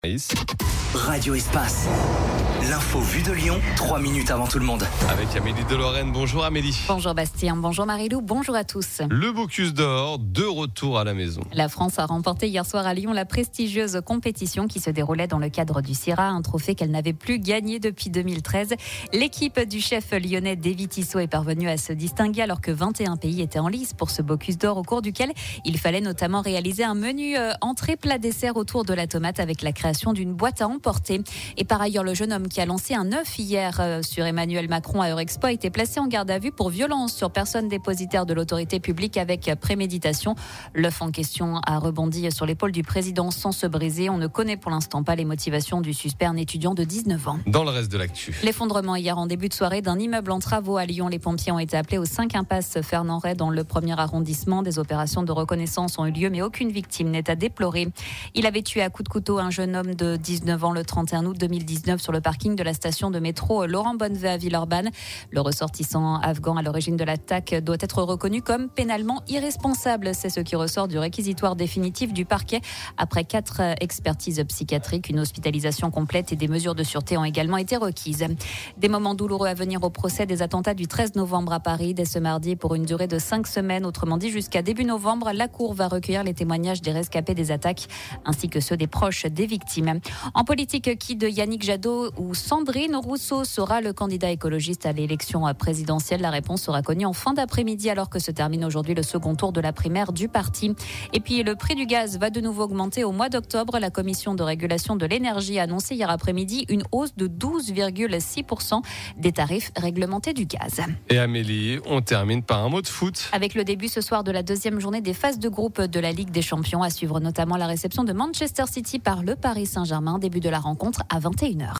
Radio Espace. L'info vue de Lyon, 3 minutes avant tout le monde. Avec Amélie de Lorraine. Bonjour Amélie. Bonjour Bastien, bonjour Marilou, bonjour à tous. Le Bocuse d'Or, de retour à la maison. La France a remporté hier soir à Lyon la prestigieuse compétition qui se déroulait dans le cadre du CIRA, un trophée qu'elle n'avait plus gagné depuis 2013. L'équipe du chef lyonnais Davy Tissot est parvenue à se distinguer alors que 21 pays étaient en lice pour ce Bocuse d'Or au cours duquel il fallait notamment réaliser un menu entrée plat dessert autour de la tomate avec la création d'une boîte à emporter. Et par ailleurs, le jeune homme qui a lancé un œuf hier sur Emmanuel Macron à Eurexpo a été placé en garde à vue pour violence sur personne dépositaire de l'autorité publique avec préméditation. L'œuf en question a rebondi sur l'épaule du président sans se briser. On ne connaît pour l'instant pas les motivations du suspect, un étudiant de 19 ans. Dans le reste de l'actu. L'effondrement hier en début de soirée d'un immeuble en travaux à Lyon. Les pompiers ont été appelés au 5 impasse Fernand Rey dans le premier arrondissement. Des opérations de reconnaissance ont eu lieu mais aucune victime n'est à déplorer. Il avait tué à coups de couteau un jeune homme de 19 ans le 31 août 2019 sur le parking de la station de métro Laurent Bonnevet à Villeurbanne. Le ressortissant afghan à l'origine de l'attaque doit être reconnu comme pénalement irresponsable. C'est ce qui ressort du réquisitoire définitif du parquet. Après 4 expertises psychiatriques, une hospitalisation complète et des mesures de sûreté ont également été requises. Des moments douloureux à venir au procès des attentats du 13 novembre à Paris. Dès ce mardi, pour une durée de 5 semaines, autrement dit jusqu'à début novembre, la Cour va recueillir les témoignages des rescapés des attaques ainsi que ceux des proches des victimes. En politique, qui de Yannick Jadot ou Sandrine Rousseau sera le candidat écologiste à l'élection présidentielle? La réponse sera connue en fin d'après-midi alors que se termine aujourd'hui le second tour de la primaire du parti. Et puis le prix du gaz va de nouveau augmenter au mois d'octobre. La commission de régulation de l'énergie a annoncé hier après-midi une hausse de 12,6% des tarifs réglementés du gaz. Et Amélie, on termine par un mot de foot. Avec le début ce soir de la deuxième journée des phases de groupe de la Ligue des Champions, à suivre notamment la réception de Manchester City par le Paris Saint-Germain. Début de la rencontre à 21h.